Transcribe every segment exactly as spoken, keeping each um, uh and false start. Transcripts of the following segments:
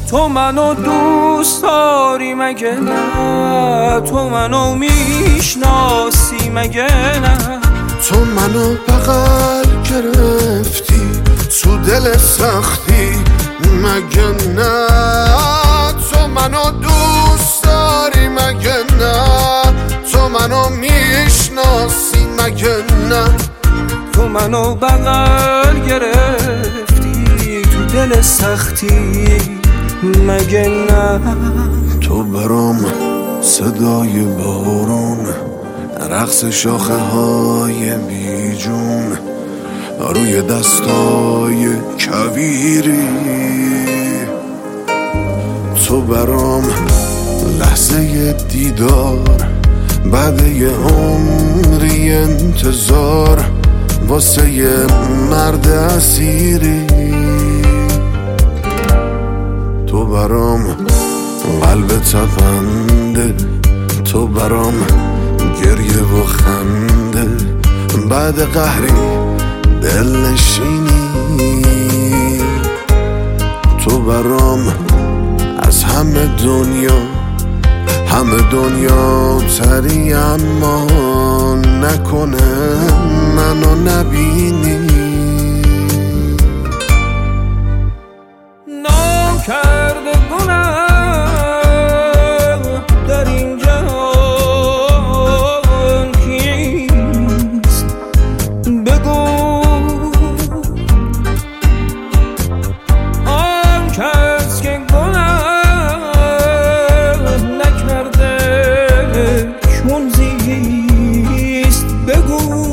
تو منو دوست داری مگه نه؟ تو منو میشناسی مگه نه؟ تو منو بغل گرفتی تو دل سختی مگه نه؟ تو منو دوست داری مگه نه؟ تو منو میشناسی مگه نه؟ تو منو بغل گرفتی تو دل سختی مگه نه؟ تو برام صدای بارون، رقص شاخه های بیجون روی دستای کویری. تو برام لحظه دیدار بعد یه عمری انتظار واسه یه مرد اسیری. تو برام قلب تپنده، تو برام گریه و خنده بعد قهری دلنشینی. تو برام از همه دنیا همه دنیا تری، اما نکنه منو نبینی. ناکرده گناه در این جهان کیست؟ بگو آن کس که گناه نکرده چون زیست. بگو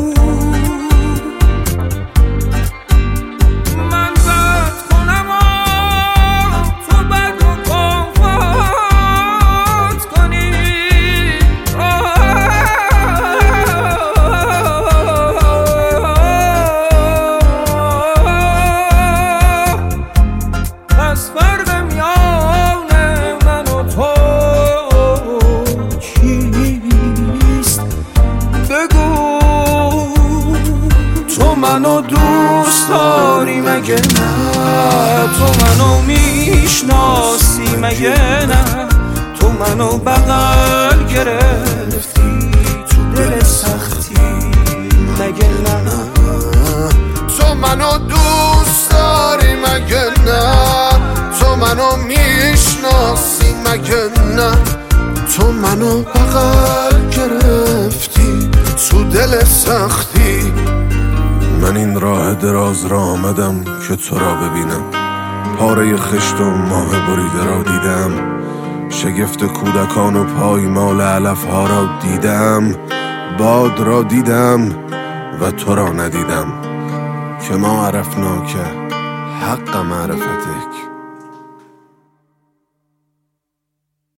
منو دوست داری مگه نه؟ تو منو میشناسی مگه نه؟ تو منو بغل گرفتی تو دل سختی مگه نه؟ تو منو دوست داری مگه نه؟ تو منو میشناسی مگه نه؟ تو منو بغل گرفتی تو دل سختی. من این راه دراز را آمدم که تو را ببینم، پاره خشت و ماه بریده را دیدم، شگفت کودکان و پایمال علف ها را دیدم، باد را دیدم و تو را ندیدم که ما عرفنا که حق معرفته